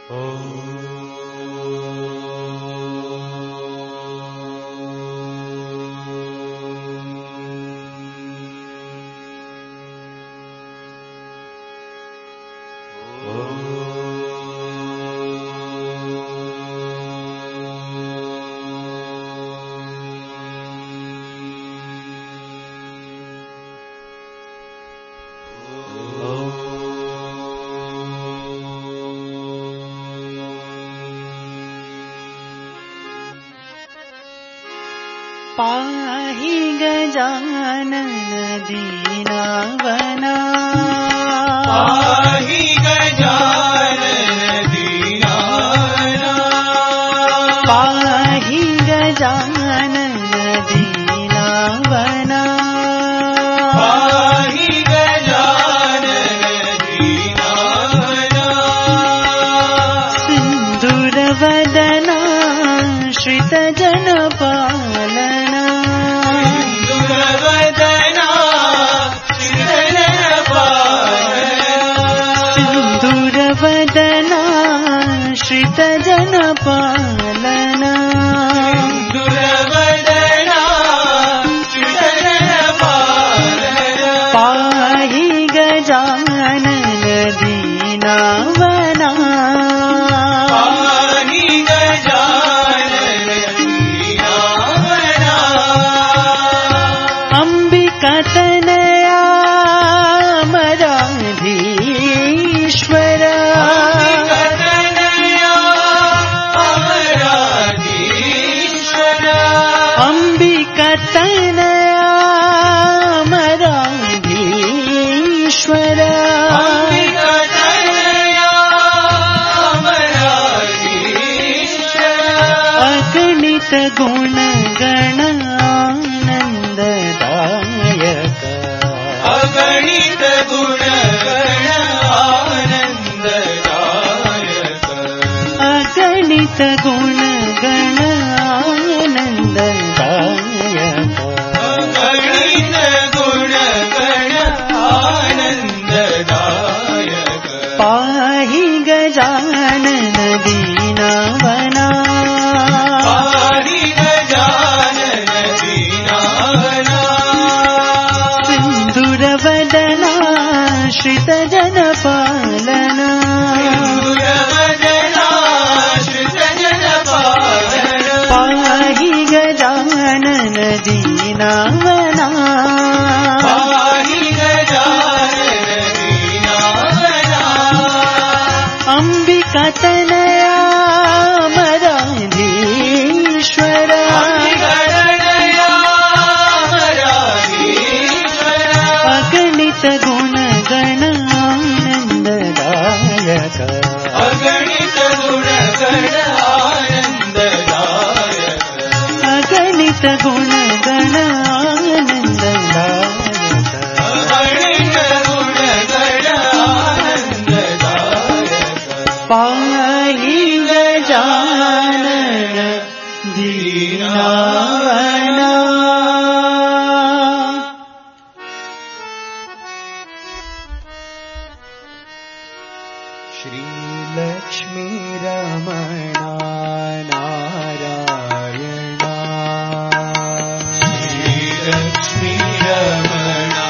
पाहि गजानन दीनावना, पाहि गजानन दीनावना, पाहि गजानन दीनावना, पाहि गजानन दीनावना, सिंधुरवदना श्रित जनपालना, सिंधुरवदना श्रित सिंधुरवदना श्रित जनपालना, सिंधुरवदना श्रित जनपालना, पाहि गजानन दीनावना, पाहि गजानन दीनावना, अंबिकातनया अमराधीश्वर, अंबिकातनया अमराधीश्वर, अंबिकातनया अमराधीश्वर, अंबिकातनया अमराधीश्वर, अगणित गुण गणानंददायक, अगणित गुण गण आनंददायक, अगणित गुण गणानंददायक, अगणित गुण गण आनंददायक, पाहि गजानन दीनावना, पाहि गजानन दीनावना, सिंधुरवदना श्रित जनपालना, सिंधुरवदना श्रित जनपालना, पाहि गजानन दीनावना, पाहि गजानन दीनावना, अंबिकातनया अमराधीश्वर, अंबिकातनया अमराधीश्वर, अगणित गुण गणानंददायक, अगणित गुण गण आनंददायक, अगणित गुण गणानंददायक, अगणित गुण गण आनंददायक, पाहि गजानन दीनावना, श्री लक्ष्मी रमणा नारायणा, श्री लक्ष्मी रमणा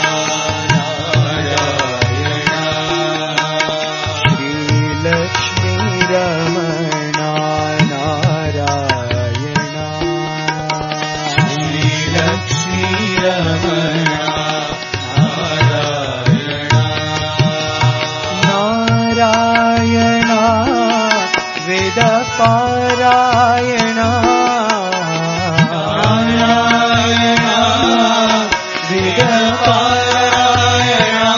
नारायणा, श्री लक्ष्मी रमणा नारायणा, श्री लक्ष्मी रमणा नारायणा, नारायणा वेदपारायणा, नारायणा वेदपारायणा,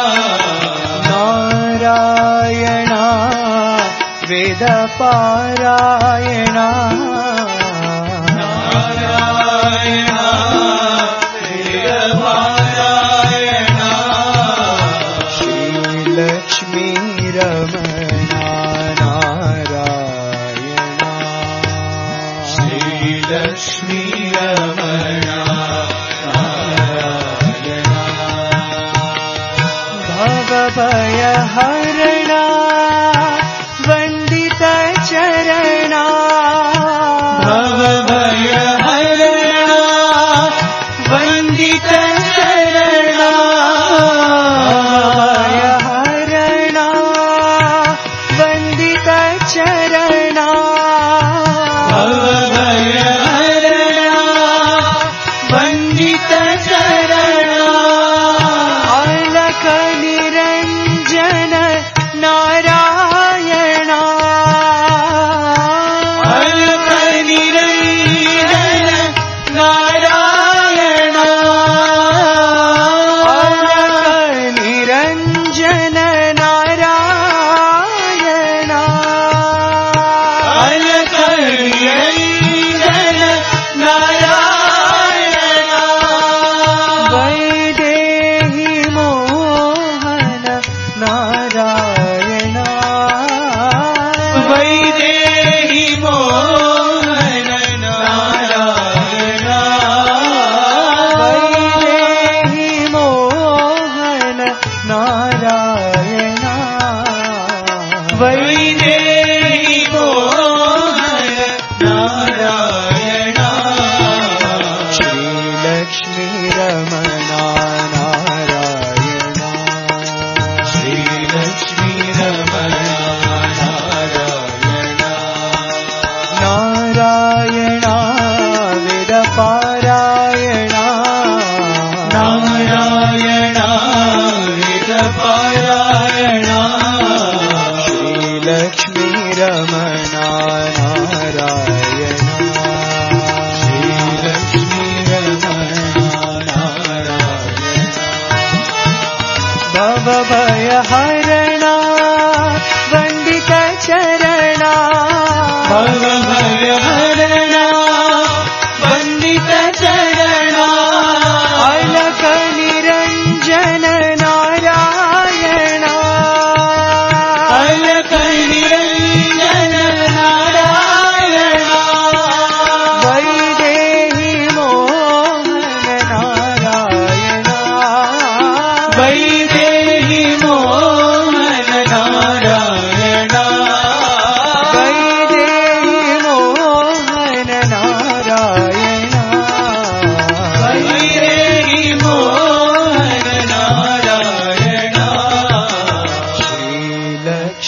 नारायणा वेदपारायणा, नारायणा वेदपारायणा, श्रीलक्ष्मी रमणा नारायणा, श्रीलक्ष्मी रमणा नारायणा, भवभयहरणा वन्दित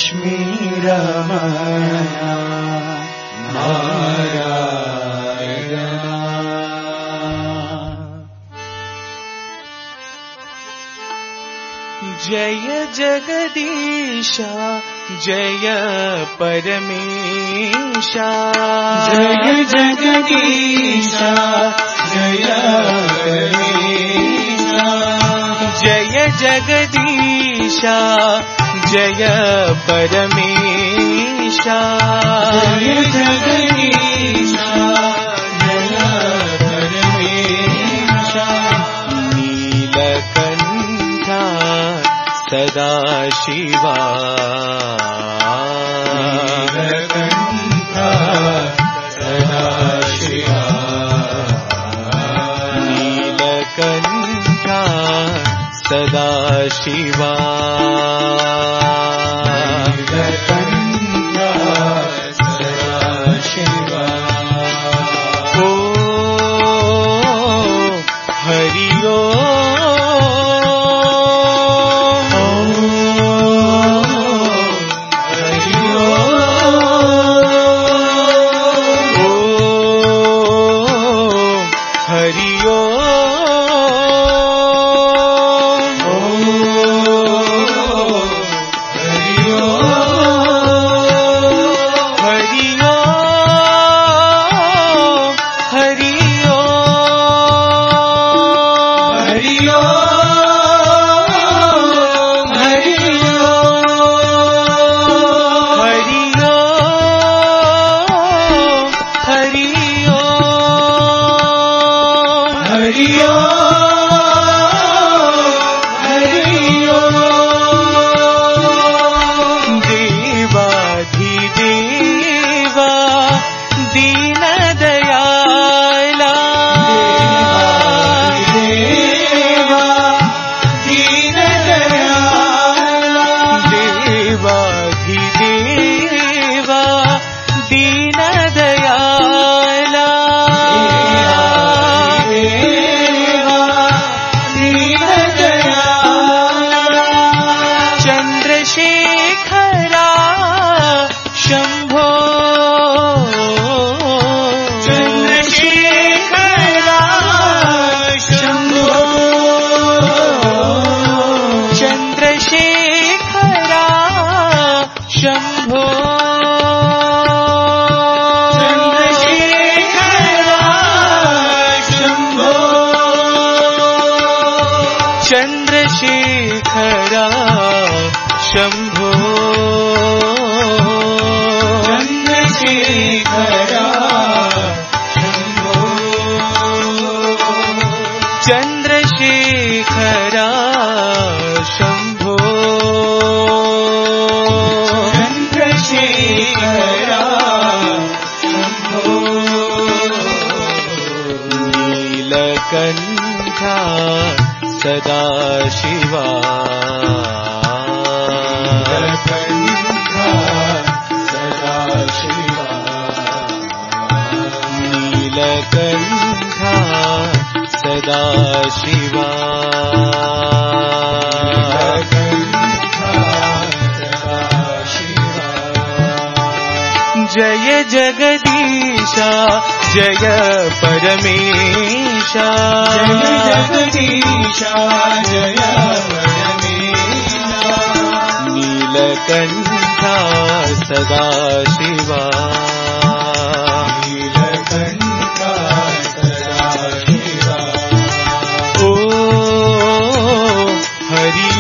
लक्ष्मीरमणा नारायणा जय जगदीशा जय परमेशा जय जगदीशा जय परमेशा जय जगदीशा जय परमेशा जय जगदीशा जय परमेशा नीलकण्ठा सदा शिवा नीलकण्ठा सदा शिवा नीलकण्ठा सदा शिवा नीलकण्ठा सदा शिवा ओ हरि चन्द्रशेखरा शम्भो चन्द्रशेखरा शम्भो चन्द्रशेखरा शम्भो चन्द्रशेखरा शम्भो नीलकण्ठा सदा शिवा नीलकण्ठा सदा शिवा नीलकण्ठा सदा शिवा नीलकण्ठा सदा शिवा जय जगदीशा जय परमेशा जय जगदीशा जय परमेशा नीलकण्ठा सदा शिवा नीलकण्ठा सदा शिवा ओ हरि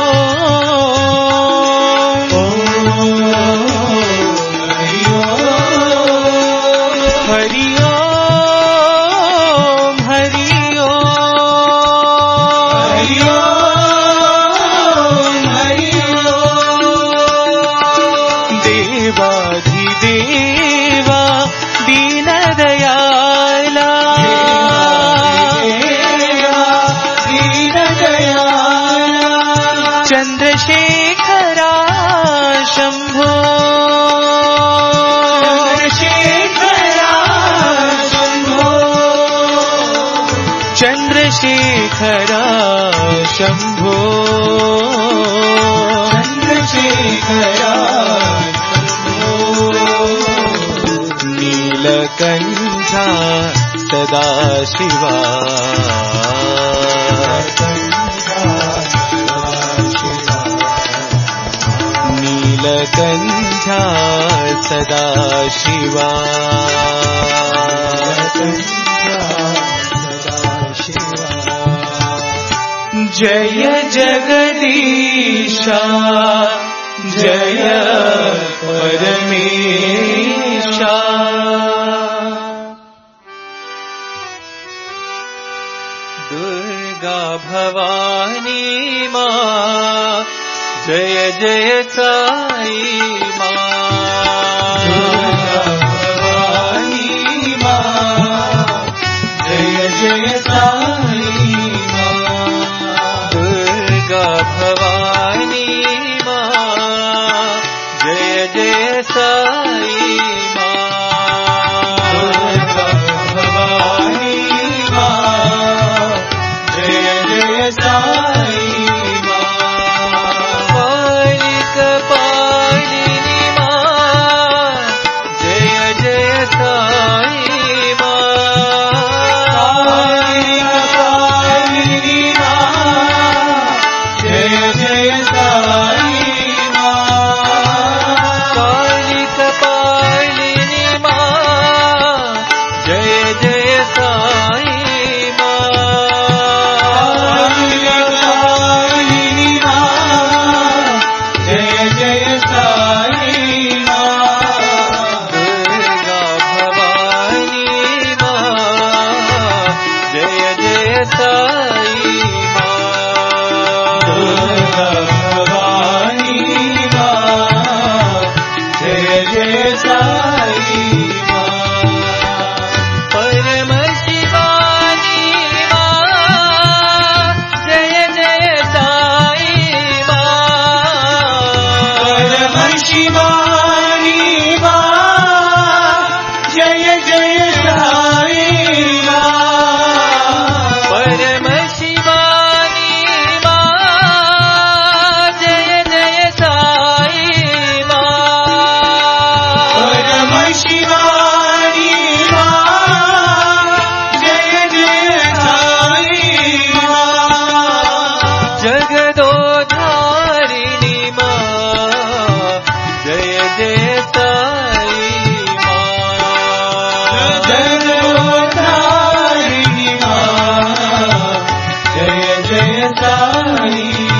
देवा दीनदयाला चन्द्रशेखरा शम्भो चन्द्रशेखरा शम्भो चन्द्रशेखरा नीलकण्ठा सदाशिवा नीलकण्ठा सदाशिवा जय जगदीशा जय परमेशा दुर्गा भवानी मां जय जय साई मां दुर्गा भवानी मां जय जय साई मां दुर्गा भवानी मां जय जय साई मां दुर्गा भवानी मां जय जय साई पालिनी मां जय जय साई पालिनी मां जय जय साई पालिनी मां जय जय साई पालिनी मां जय जय साई दुर्गा भवानी मां जय जय साई दुर्गा भवानी मां जय जय साई परम शिवानी मां जय जय साई परम शिवानी मां जय जय साई परम शिवानी मां जय जय साई परम शिवानी मां जय जय साई जगदोधारिणी मां जय जय साई जगदोधारिणी मां जय जय साई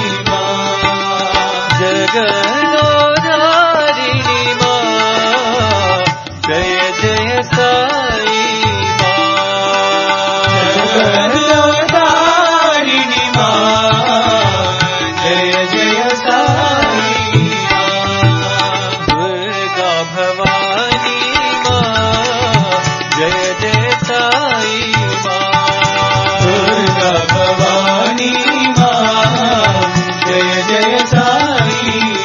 जगदोधारिणी मां जय जय साई जगदोधारिणी मां जय जय साई दुर्गा भवानी मां जय जय साई दुर्गा भवानी मां जय जय साई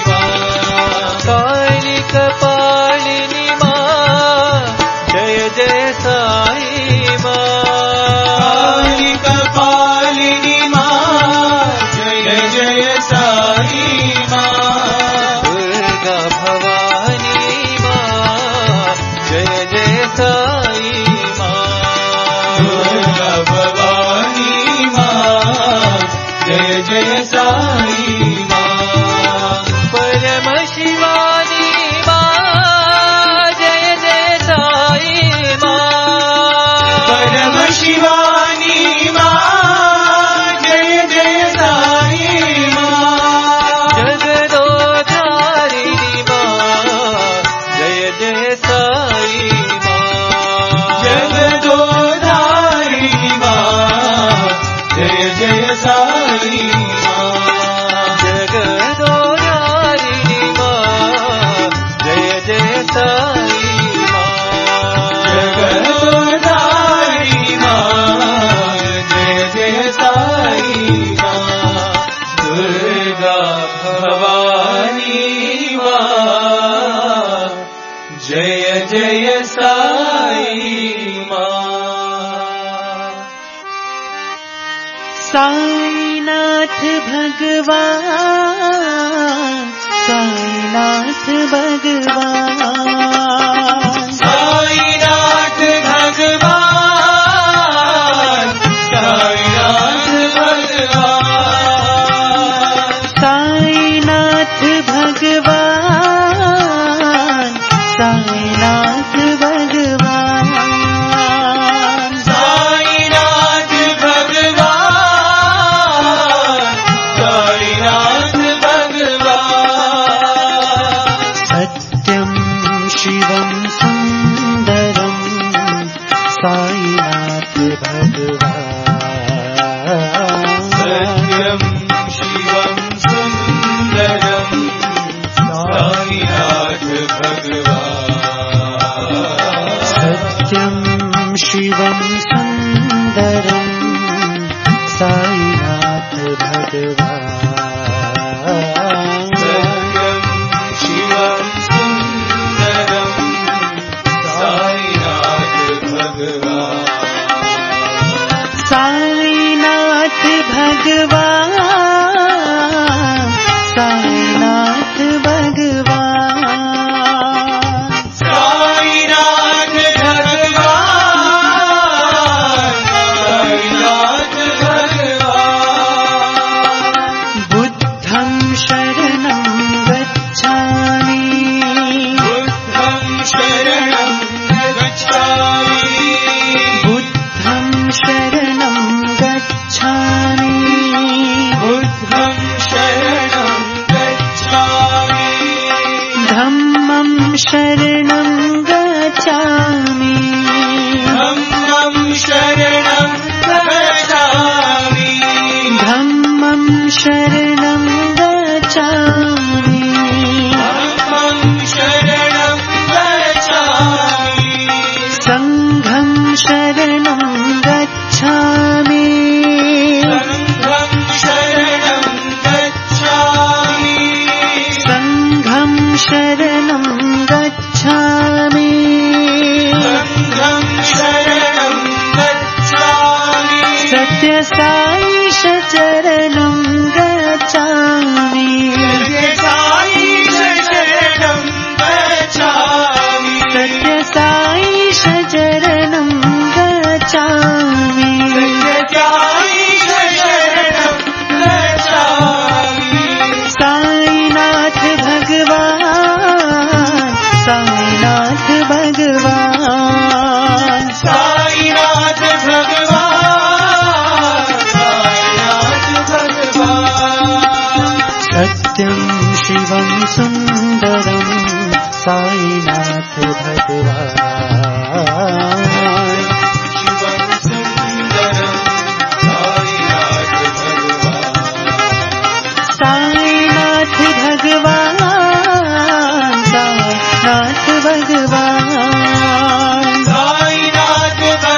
कालिक पालिनी मां जय जय साई कालिक पालिनी मां जय जय साई दुर्गा भवानी मां जय जय साई दुर्गा भवानी मां जय जय साई परम शिवानी मां जय जय साई परम शिवानी मां जय जय साई जगदोधारिणी मां जय जय साई जगदोधारिणी मां जय जय साई जगदोधारिणी मां जय जय साई जगदोधारिणी मां जय जय साई दुर्गा भवानी मां जय जय साई साईनाथ भगवान साईनाथ भगवान साईनाथ शरणं गच्छामि धम्मं शरणं गच्छामि धम्मं शरणं गच्छामि धम्मं शरणं गच्छामि संघं शरणं गच्छामि संघं शरणं गच्छामि संघं शरणं गच्छामि संघं शरणं गच्छामि सत्यसाईश चरणं गच्छामि सत्यसाईश शरणं गच्छामि सत्यसाईश चरणं गच्छामि सत्यसाईश शरणं गच्छामि साईनाथ भगवान साईनाथ भगवान साईनाथ भगवान साईनाथ भगवान सत्यं शिवं सुन्दरं साईनाथ भगवान शिवं सुन्दरं साईनाथ भगवान साईनाथ भगवान साईनाथ भगवान साईनाथ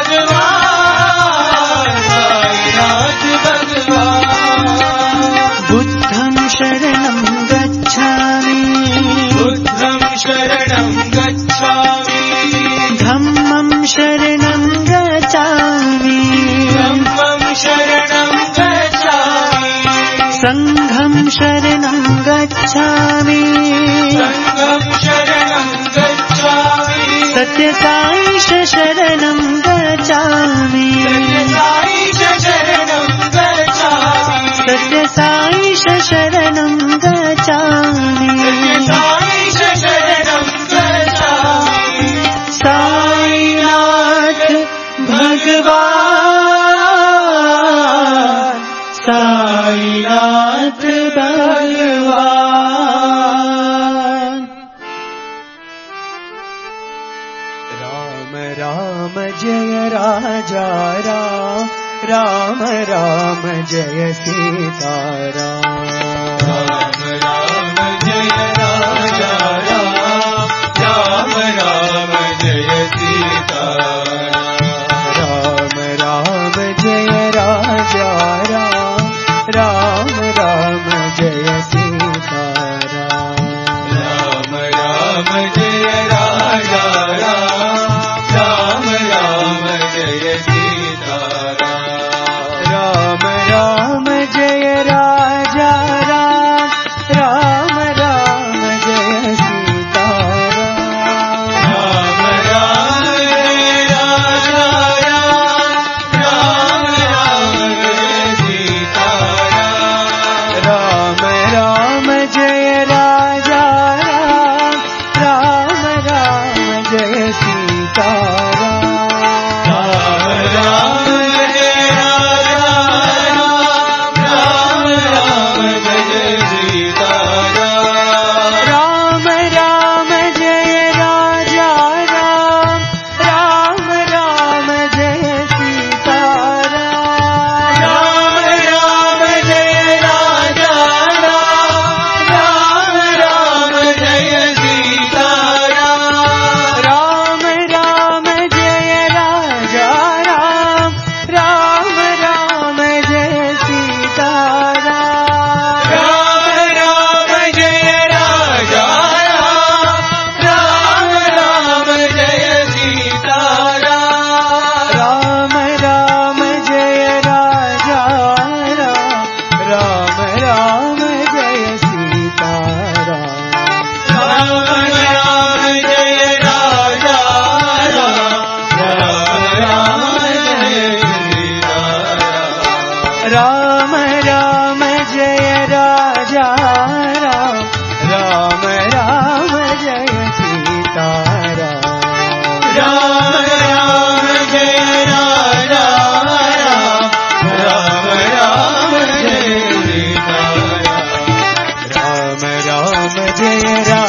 भगवान साईनाथ भगवान बुद्धं शरणं गच्छामि बुद्धं शरणं गच्छामि धम्मं शरणं गच्छामि धम्मं शरणं गच्छामि संघं शरणं गच्छामि संघं शरणं गच्छामि सत्यसाईश शरणं गच्छामि सत्यसाईश शरणं गच्छामि सत्यसाईश शरणं गच्छामि सत्यसाईश शरणं गच्छामि साईनाथ भगवान साईनाथ भगवान राम राम जय राजा राम राम राम जय सीताराम राम राम जय राजा राम राम राम जय सीताराम राम राम जय राजा राम राम राम जय सीताराम राम राम जय राजा राम राम जय सीताराम राम राम जय राजा राम राम राम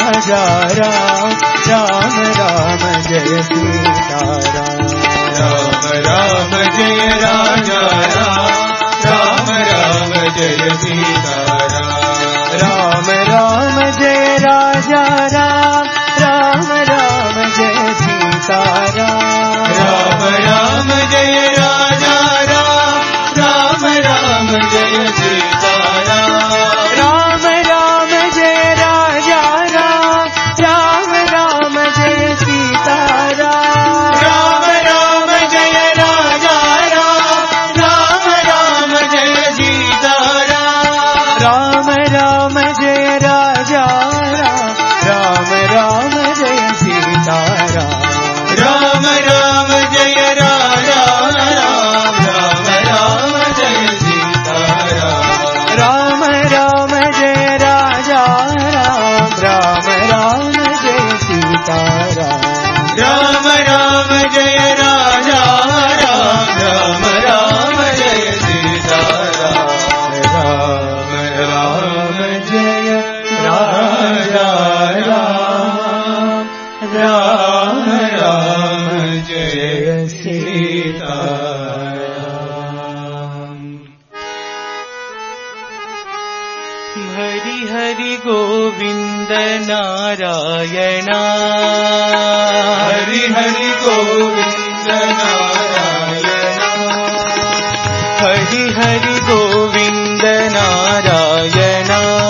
राजा राम राम राम जय सीताराम राम राम जय राजा राम राम राम जय सीताराम राम राम जय राजा राम राम राम जय सीताराम राम राम जय राजा राम राम राम जय सीताराम राम राम जय राजा राम राम राम जय सीताराम राम राम जय राजा राम राम राम जय सीताराम राम राम जय राजा राम राम राम जय सीताराम राम राम जय राजा राम राम राम जय सीताराम राम राम जय राजा राम राम राम जय सीताराम राम राम जय राजा राम राम राम जय सीताराम राम राम जय राजा राम राम राम जय सीताराम हरि हरि गोविंद नारायण हरि हरि गोविंद नारायण हरि हरि गोविंद नारायण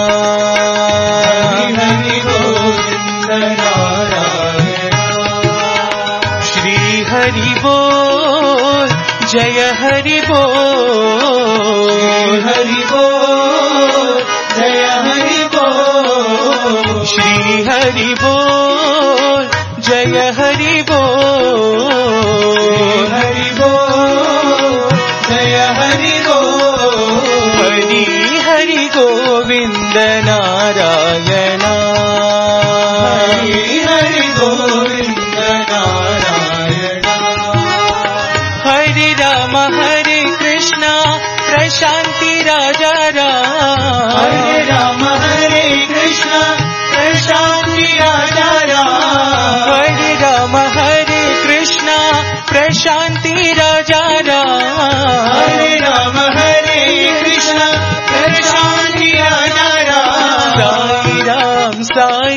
हरि हरि गोविंद नारायण श्री हरि बोल जय हरि बोल हरि बोल जय हरि बोल श्री हरि बोल जय हरि बोल हरि बोल जय हरि बोल हरि हरि गोविंद नारायण हरि हरि गोविंद नारायण हरे राम हरे कृष्ण प्रशांति राजा राम हरे राम हरे कृष्ण प्रशांति राजा राम हरे राम हरे कृष्ण प्रशांति राजा राम हरे राम हरे कृष्ण प्रशांति राजा राम साई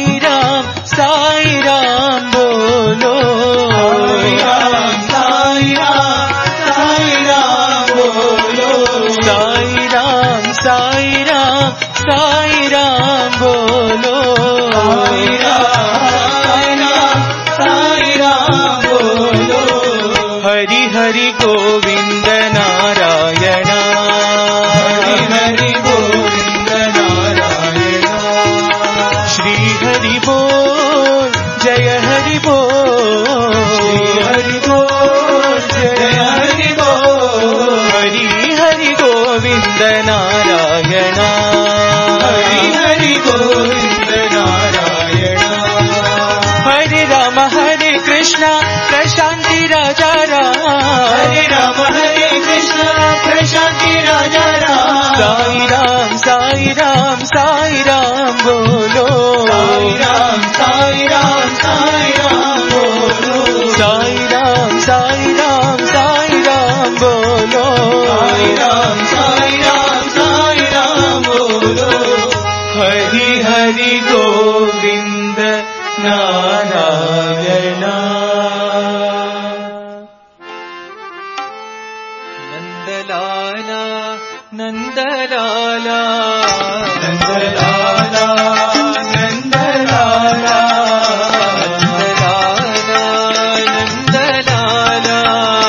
राम बोलो साई राम साई राम साई राम बोलो साई राम बोलो साई राम साई राम बोलो हरि हरि गोविंद नारायण हरि हरि गोविंद नारायण श्री हरि बोल जय हरि बोल हरि बोल जय हरि बोल हरि हरि गोविंद नारायण हरि हरि गोविंद नारायण हरे राम हरे कृष्ण प्रशांति राजा राम हरे राम हरे कृष्ण प्रशांति राजा राम साई राम बोलो साई राम बोलो साई राम बोलो साई राम बोलो हरि हरि गोविंद नारायण नंदलाला नंदलाला नंदलाला नंदलाला नंदलाला नंदलाला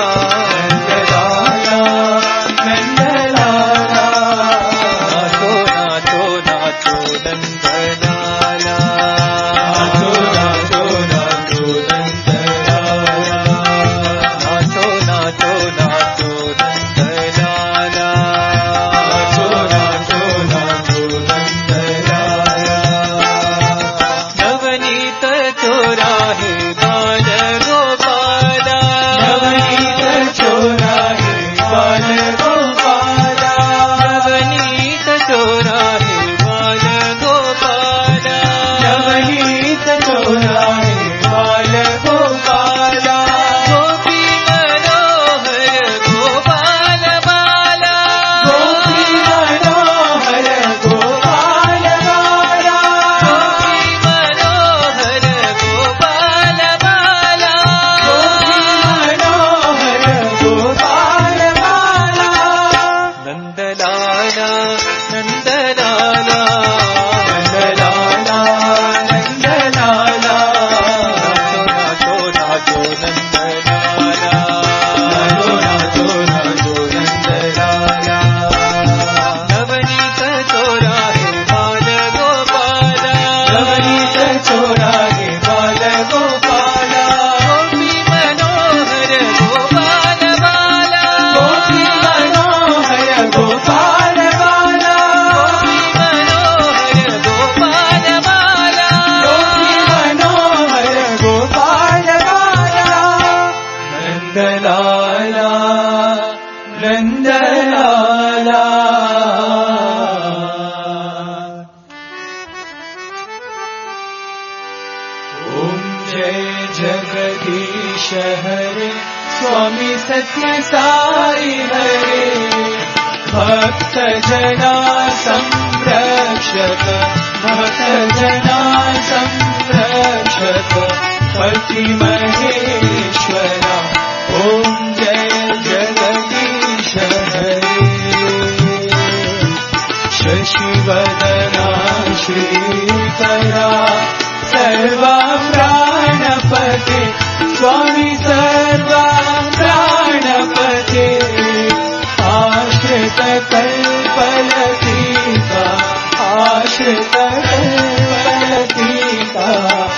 नंदलाला नाचो नाचो नाचो नंदलाला नाचो नाचो नाचो नंदलाला जय जगदीश हरे स्वामी सत्य साई हरे भक्त जना संरक्षक भक्त जना संरक्षक पति महेश्वरा ओम जय जगदीश हरे शशिवदना श्रीकरा सर्वा प्राणपते स्वामी सर्वा प्राणपते आश्रित कल्पलतिका आश्रित कल्पलतिका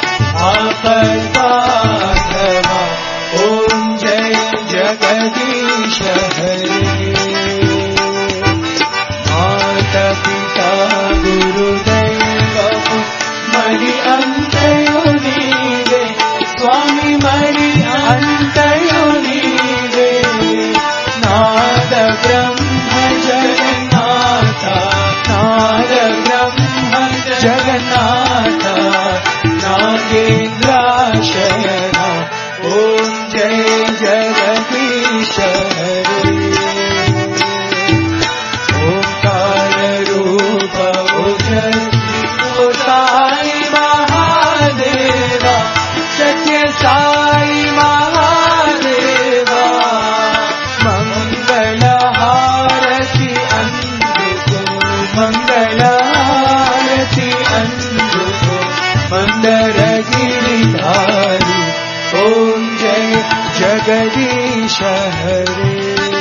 आपद्बांधवा ओम जय जगदीश हरे माता पिता गुरुदैव मरि अंतयो नीवे स्वामी मरि अंतयो नीवे नाद ब्रह्म जगन्नाथ नाद ब्रह्म जगन्नाथ नागेन्द्राशयना ओम जय जगदीश हरे ओंकार रूप ओ साई महादेवा सत्य साई महादेवा मंगल हारति अंधुको मंगल हारति अंधुको मंदर गिरिधारी ओम जय जगदीश हरे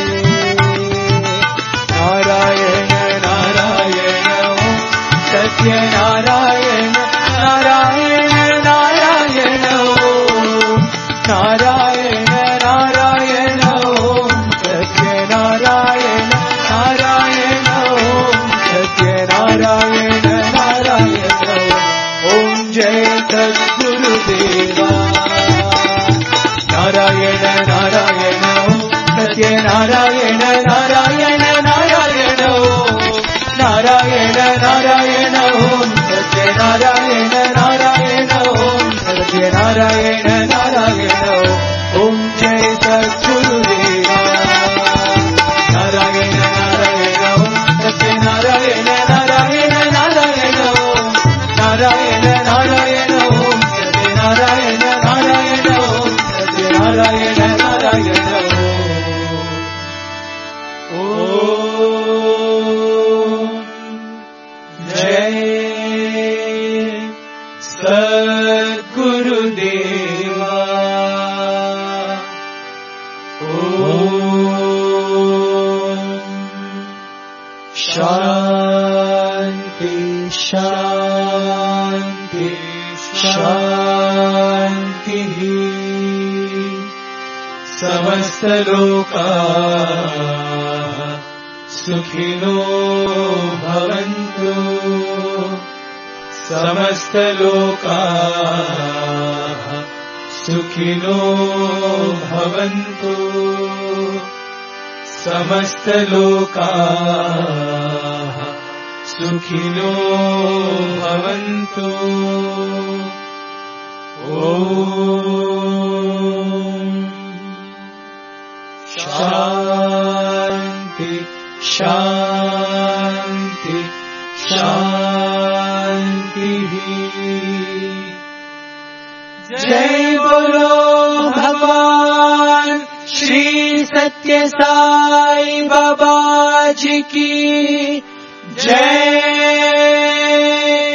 नारायण नारायण ओम सत्य नारायण नारायण नारायण ओम नारायण नारायण ओम सत्य नारायण नारायण ओम सत्य नारायण नारायण ओम जय सद्गुरुदेवा नारायण नारायण ओम सत्य नारायण नारायण नारायण ओम नारायण नारायण ओम सत्य नारायण नारायण ओम सत्य नारायण नारायण ओम जय सद्गुरुदेवा नारायण नारायण ओम सत्य नारायण नारायण नारायण ओम नारायण नारायण ओम सत्य नारायण नारायण ओम सत्य नारायण नारायण ओम जय सद्गुरुदेवा ओम शांति शांति शांति समस्त लोका सुखिनो भवन्तु समस्त लोका सुखिनो भवन्तु समस्त लोका सुखिनो भवन्तु ओम शांति शांति शांति जय बोलो भगवान श्री सत्य साई बाबा जी की जय।